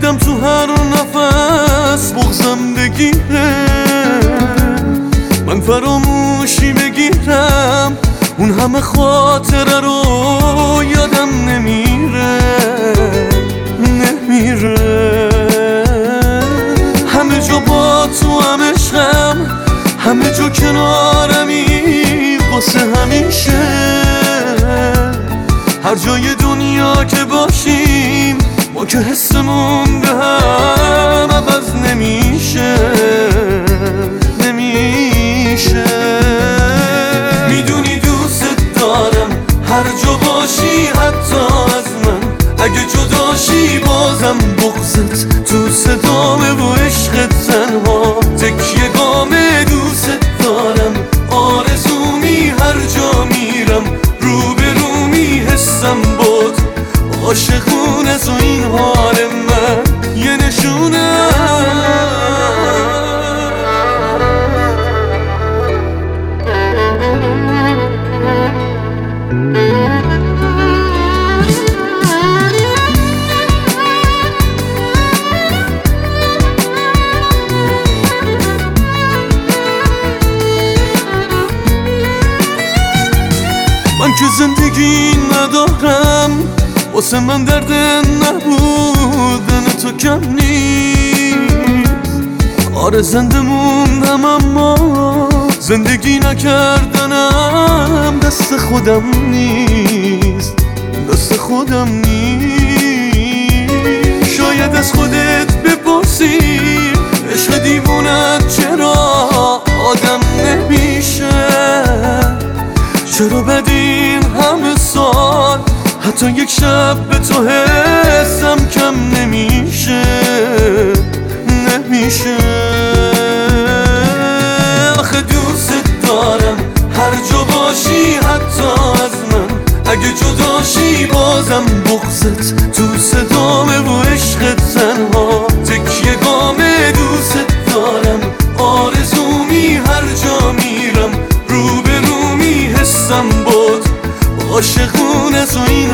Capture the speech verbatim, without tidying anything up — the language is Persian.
بدم تو هر نفس بغزم بگیره، من فراموشی بگیرم اون همه خاطره رو یادم نمیره نمیره. همه جا با تو هم عشقم، همه جا کنارمی واسه همیشه. هر جای دنیا که باشیم ما که حسمون به هم عوض نمیشه نمیشه. میدونی دوست دارم هر جا باشی حتی از من، اگه جداشی بازم بغضت تو صدامه و عشقت تنها تکیه گامه. دوست دارم آرزومی هر جا میرم رو به رو میحسم بود عاشقونه تو این حال من یه نشونه. من که زندگی ندارم، واسه من درد نبودن تو کم نیست. آره زنده موندم اما زندگی نکردنم دست خودم نیست دست خودم نیست. شاید از خودت بپرسی عشق دیوونت چرا آدم نمیشه، چرا بدین همه سال حتی یک شب به تو حسم کم نمیشه نمیشه. آخه دوست دارم هر جا باشی حتی از من، اگه جداشی بازم بغضت تو صدامه و عشقت تنها تکیه گامه. دوست دارم آرزومی هر جا میرم رو به رو میحسم بود عاشقونه تو این